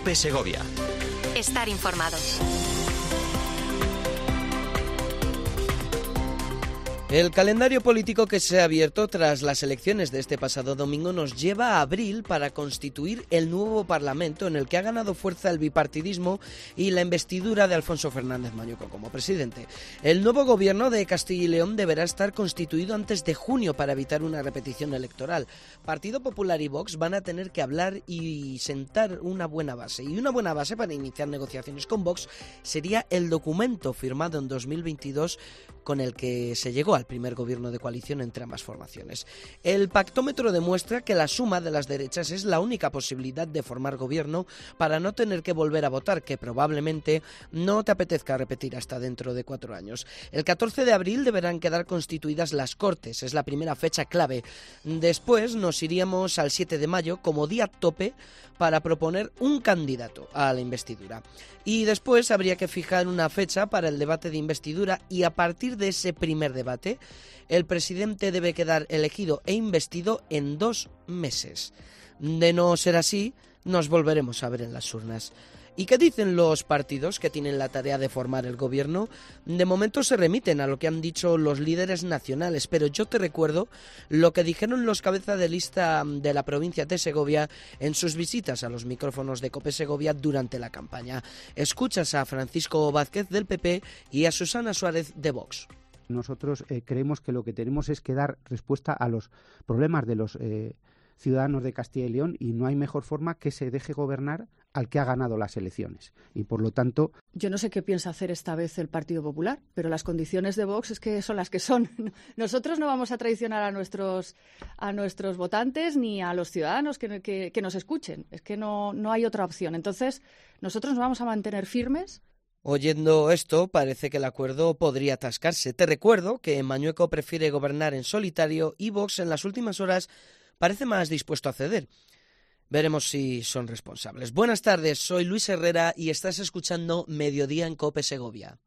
COPE Segovia. Estar informado. El calendario político que se ha abierto tras las elecciones de este pasado domingo nos lleva a abril para constituir el nuevo Parlamento, en el que ha ganado fuerza el bipartidismo y la investidura de Alfonso Fernández Mañueco como presidente. El nuevo gobierno de Castilla y León deberá estar constituido antes de junio para evitar una repetición electoral. Partido Popular y Vox van a tener que hablar y sentar una buena base. Y una buena base para iniciar negociaciones con Vox sería el documento firmado en 2022 con el que se llegó al primer gobierno de coalición entre ambas formaciones. El pactómetro demuestra que la suma de las derechas es la única posibilidad de formar gobierno para no tener que volver a votar, que probablemente no te apetezca repetir hasta dentro de 4 años. El 14 de abril deberán quedar constituidas las Cortes, es la primera fecha clave. Después nos iríamos al 7 de mayo como día tope para proponer un candidato a la investidura. Y después habría que fijar una fecha para el debate de investidura y a partir de ese primer debate, el presidente debe quedar elegido e investido en 2 meses. De no ser así, nos volveremos a ver en las urnas. ¿Y qué dicen los partidos que tienen la tarea de formar el gobierno? De momento se remiten a lo que han dicho los líderes nacionales, pero yo te recuerdo lo que dijeron los cabezas de lista de la provincia de Segovia en sus visitas a los micrófonos de COPE Segovia durante la campaña. Escuchas a Francisco Vázquez del PP y a Susana Suárez de Vox. Nosotros creemos que lo que tenemos es que dar respuesta a los problemas de los ciudadanos de Castilla y León y no hay mejor forma que se deje gobernar al que ha ganado las elecciones. Y por lo tanto... Yo no sé qué piensa hacer esta vez el Partido Popular, pero las condiciones de Vox es que son las que son. Nosotros no vamos a traicionar a nuestros votantes ni a los ciudadanos que nos escuchen. Es que no hay otra opción. Entonces, nosotros nos vamos a mantener firmes. Oyendo esto, parece que el acuerdo podría atascarse. Te recuerdo que Mañueco prefiere gobernar en solitario y Vox en las últimas horas parece más dispuesto a ceder. Veremos si son responsables. Buenas tardes, soy Luis Herrera y estás escuchando Mediodía en COPE Segovia.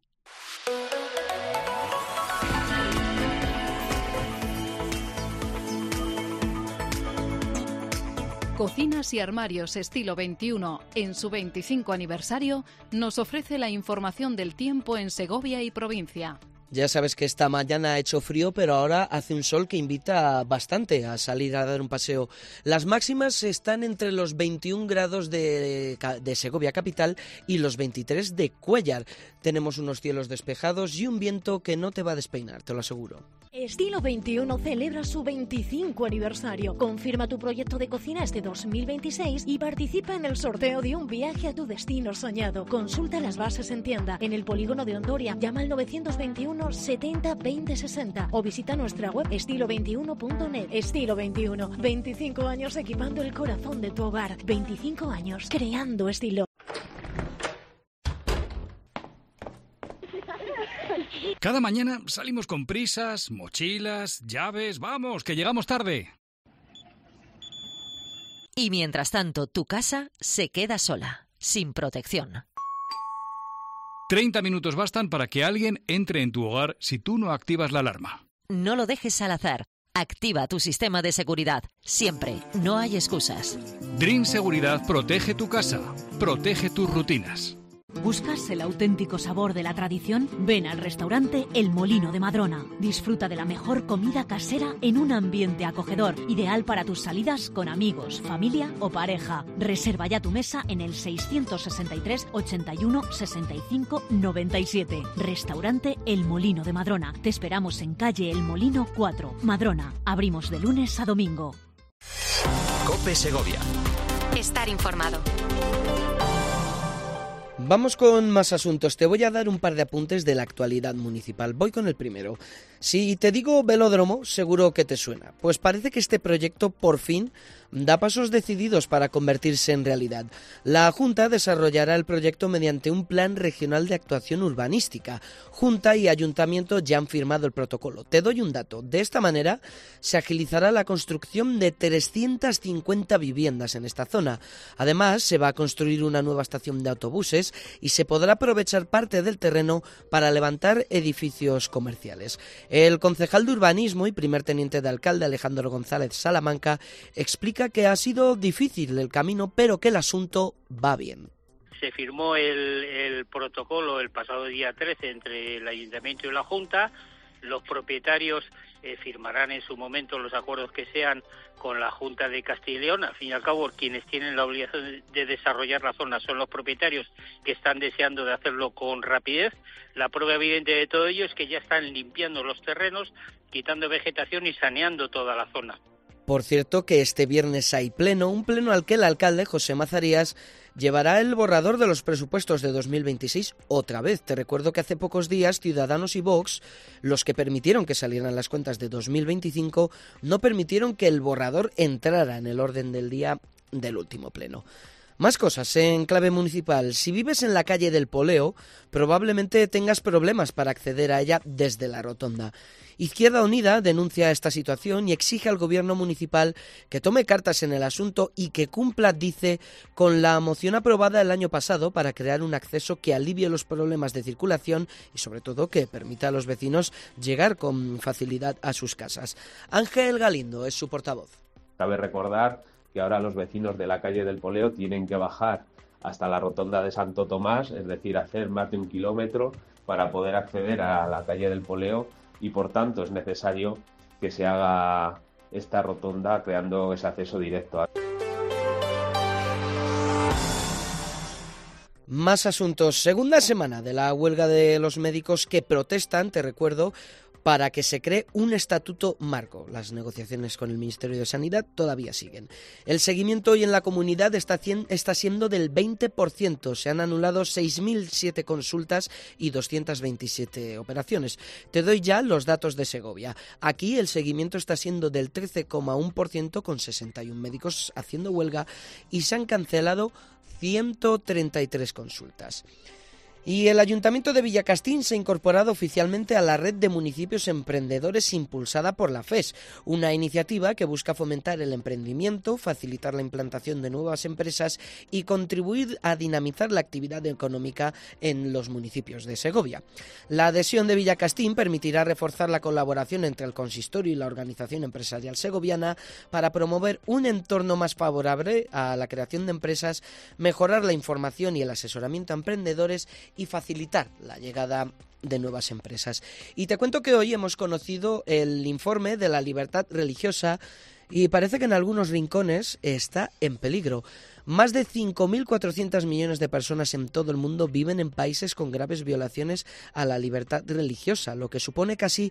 Cocinas y Armarios Estilo 21, en su 25 aniversario, nos ofrece la información del tiempo en Segovia y provincia. Ya sabes que esta mañana ha hecho frío, pero ahora hace un sol que invita bastante a salir a dar un paseo. Las máximas están entre los 21 grados de Segovia capital y los 23 de Cuéllar. Tenemos unos cielos despejados y un viento que no te va a despeinar, te lo aseguro. Estilo 21 celebra su 25 aniversario. Confirma tu proyecto de cocina este 2026 y participa en el sorteo de un viaje a tu destino soñado. Consulta las bases en tienda, en el polígono de Ondoria. Llama al 921 70 20 60 o visita nuestra web estilo21.net. Estilo 21, 25 años equipando el corazón de tu hogar. 25 años creando estilo. Cada mañana salimos con prisas, mochilas, llaves, vamos, que llegamos tarde. Y mientras tanto, tu casa se queda sola, sin protección. 30 minutos bastan para que alguien entre en tu hogar si tú no activas la alarma. No lo dejes al azar. Activa tu sistema de seguridad. Siempre. No hay excusas. Dream Seguridad protege tu casa, protege tus rutinas. ¿Buscas el auténtico sabor de la tradición? Ven al restaurante El Molino de Madrona. Disfruta de la mejor comida casera en un ambiente acogedor, ideal para tus salidas con amigos, familia o pareja. Reserva ya tu mesa en el 663 81 65 97. Restaurante El Molino de Madrona. Te esperamos en calle El Molino 4, Madrona. Abrimos de lunes a domingo. COPE Segovia. Estar informado. Vamos con más asuntos. Te voy a dar un par de apuntes de la actualidad municipal. Voy con el primero. Si te digo velódromo, seguro que te suena. Pues parece que este proyecto por fin da pasos decididos para convertirse en realidad. La Junta desarrollará el proyecto mediante un plan regional de actuación urbanística. Junta y Ayuntamiento ya han firmado el protocolo. Te doy un dato. De esta manera se agilizará la construcción de 350 viviendas en esta zona. Además, se va a construir una nueva estación de autobuses y se podrá aprovechar parte del terreno para levantar edificios comerciales. El concejal de Urbanismo y primer teniente de alcalde, Alejandro González Salamanca, explica indica que ha sido difícil el camino, pero que el asunto va bien. Se firmó el protocolo el pasado día 13 entre el Ayuntamiento y la Junta. Los propietarios firmarán en su momento los acuerdos que sean con la Junta de Castilla y León. Al fin y al cabo, quienes tienen la obligación de desarrollar la zona son los propietarios, que están deseando de hacerlo con rapidez. La prueba evidente de todo ello es que ya están limpiando los terrenos, quitando vegetación y saneando toda la zona. Por cierto que este viernes hay pleno, un pleno al que el alcalde José Mazarías llevará el borrador de los presupuestos de 2026 otra vez. Te recuerdo que hace pocos días Ciudadanos y Vox, los que permitieron que salieran las cuentas de 2025, no permitieron que el borrador entrara en el orden del día del último pleno. Más cosas en clave municipal. Si vives en la calle del Poleo, probablemente tengas problemas para acceder a ella desde la rotonda. Izquierda Unida denuncia esta situación y exige al gobierno municipal que tome cartas en el asunto y que cumpla, dice, con la moción aprobada el año pasado para crear un acceso que alivie los problemas de circulación y sobre todo que permita a los vecinos llegar con facilidad a sus casas. Ángel Galindo es su portavoz. Cabe recordar que ahora los vecinos de la calle del Poleo tienen que bajar hasta la rotonda de Santo Tomás, es decir, hacer más de 1 kilómetro para poder acceder a la calle del Poleo, y por tanto es necesario que se haga esta rotonda creando ese acceso directo. Más asuntos. Segunda semana de la huelga de los médicos que protestan, te recuerdo, para que se cree un estatuto marco. Las negociaciones con el Ministerio de Sanidad todavía siguen. El seguimiento hoy en la comunidad está siendo del 20%. Se han anulado 6.007 consultas y 227 operaciones. Te doy ya los datos de Segovia. Aquí el seguimiento está siendo del 13,1%, con 61 médicos haciendo huelga, y se han cancelado 133 consultas. Y el Ayuntamiento de Villacastín se ha incorporado oficialmente a la red de municipios emprendedores impulsada por la FES, una iniciativa que busca fomentar el emprendimiento, facilitar la implantación de nuevas empresas y contribuir a dinamizar la actividad económica en los municipios de Segovia. La adhesión de Villacastín permitirá reforzar la colaboración entre el consistorio y la organización empresarial segoviana para promover un entorno más favorable a la creación de empresas, mejorar la información y el asesoramiento a emprendedores y facilitar la llegada de nuevas empresas. Y te cuento que hoy hemos conocido el informe de la libertad religiosa y parece que en algunos rincones está en peligro. Más de 5.400 millones de personas en todo el mundo viven en países con graves violaciones a la libertad religiosa, lo que supone casi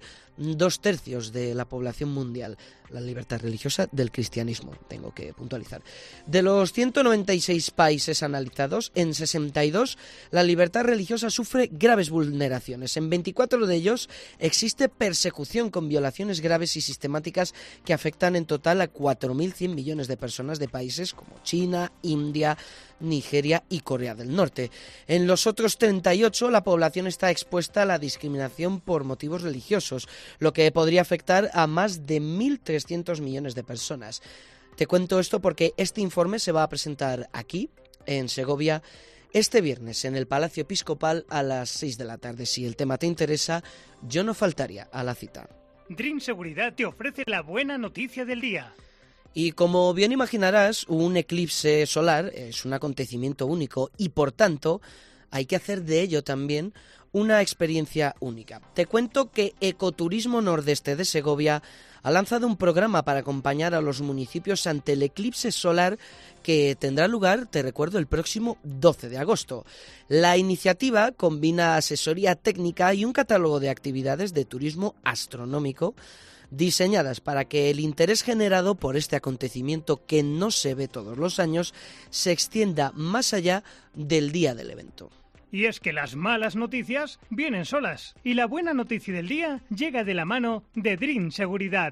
2/3 de la población mundial. La libertad religiosa del cristianismo, tengo que puntualizar. De los 196 países analizados, en 62 la libertad religiosa sufre graves vulneraciones. En 24 de ellos existe persecución con violaciones graves y sistemáticas que afectan en total a 4.100 millones de personas de países como China, India, Nigeria y Corea del Norte. En los otros 38 la población está expuesta a la discriminación por motivos religiosos, lo que podría afectar a más de 1.300 millones de personas. Te cuento esto porque este informe se va a presentar aquí, en Segovia, este viernes en el Palacio Episcopal a las 6 de la tarde. Si el tema te interesa, yo no faltaría a la cita. Dream Seguridad te ofrece la buena noticia del día. Y como bien imaginarás, un eclipse solar es un acontecimiento único y, por tanto, hay que hacer de ello también una experiencia única. Te cuento que Ecoturismo Nordeste de Segovia ha lanzado un programa para acompañar a los municipios ante el eclipse solar que tendrá lugar, te recuerdo, el próximo 12 de agosto. La iniciativa combina asesoría técnica y un catálogo de actividades de turismo astronómico diseñadas para que el interés generado por este acontecimiento, que no se ve todos los años, se extienda más allá del día del evento. Y es que las malas noticias vienen solas, y la buena noticia del día llega de la mano de Dream Seguridad.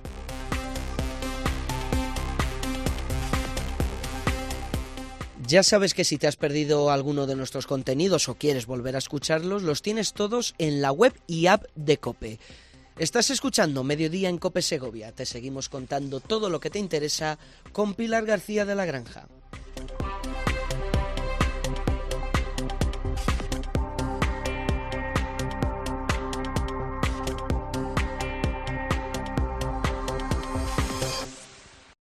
Ya sabes que si te has perdido alguno de nuestros contenidos o quieres volver a escucharlos, los tienes todos en la web y app de COPE. Estás escuchando Mediodía en COPE Segovia. Te seguimos contando todo lo que te interesa con Pilar García de la Granja.